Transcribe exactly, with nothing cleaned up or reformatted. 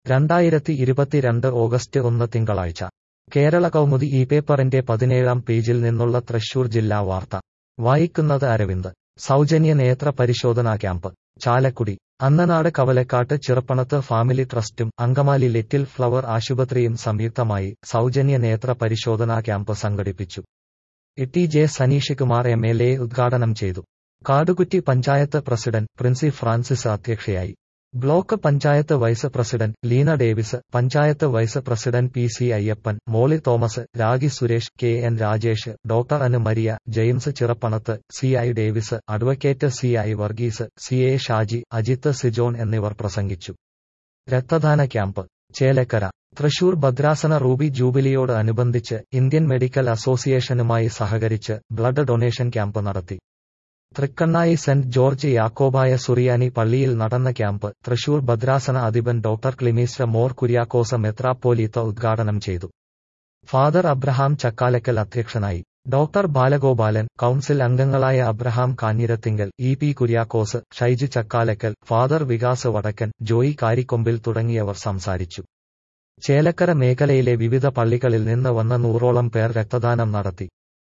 രണ്ടായിരത്തി ഇരുപത്തിരണ്ട് ഓഗസ്റ്റ് ഒന്ന് തിങ്കളാഴ്ച കേരള കൗമുദി ഈ പേപ്പറിന്റെ പതിനേഴാം പേജിൽ നിന്നുള്ള തൃശൂർ ജില്ലാ വാർത്ത വായിക്കുന്നത് അരവിന്ദ്. സൗജന്യ നേത്ര പരിശോധനാ ക്യാമ്പ് ചാലക്കുടി. അന്നനാട് കവലക്കാട്ട് ചിറപ്പണത്ത് ഫാമിലി ട്രസ്റ്റും അങ്കമാലി ലിറ്റിൽ ഫ്ലവർ ആശുപത്രിയും സംയുക്തമായി സൗജന്യ നേത്ര പരിശോധനാ ക്യാമ്പ് സംഘടിപ്പിച്ചു. T J Saneesh Kumar M L A ഉദ്ഘാടനം ചെയ്തു. കാടുകുറ്റി പഞ്ചായത്ത് പ്രസിഡന്റ് പ്രിൻസി ഫ്രാൻസിസ് അധ്യക്ഷയായി. Block panchayat vice president Leena Davis, panchayat vice president P C Ayyappan, Molly Thomas, Ragi Suresh, K N Rajesh, doctor Anu Maria, James Chirappanath, C I Davis, advocate C I Varghese, C A Shaji, Ajith Sijon എന്നിവർ പ്രസംഗിച്ചു. രക്തദാന camp Chelakkara. Thrissur ഭദ്രാസന Ruby ജൂബിലിയോട് അനുബന്ധിച്ച് Indian medical അസോസിയേഷനുമായി സഹകരിച്ച് blood donation camp നടത്തി. Thrikkannai saint George Yakobaya Suriyani പള്ളിയിൽ നടന്ന camp Thrissur ഭദ്രാസന അധിപൻ ഡോക്ടർ ക്ലിമീസ് മോർ കുര്യാക്കോസ് മെത്രാപ്പോലീത്ത ഉദ്ഘാടനം ചെയ്തു. ഫാദർ അബ്രഹാം ചക്കാലക്കൽ അധ്യക്ഷനായി. ഡോക്ടർ ബാലഗോപാലൻ, കൗൺസിൽ അംഗങ്ങളായ Abraham Kanjirathingal, E P Kuriakose, Shaiju Chakkalakkal, father Vikas Vadakkan, Joy Karikkombil തുടങ്ങിയവർ സംസാരിച്ചു. ചേലക്കര മേഖലയിലെ വിവിധ പള്ളികളിൽ നിന്ന് വന്ന നൂറോളം പേർ രക്തദാനം നടത്തി.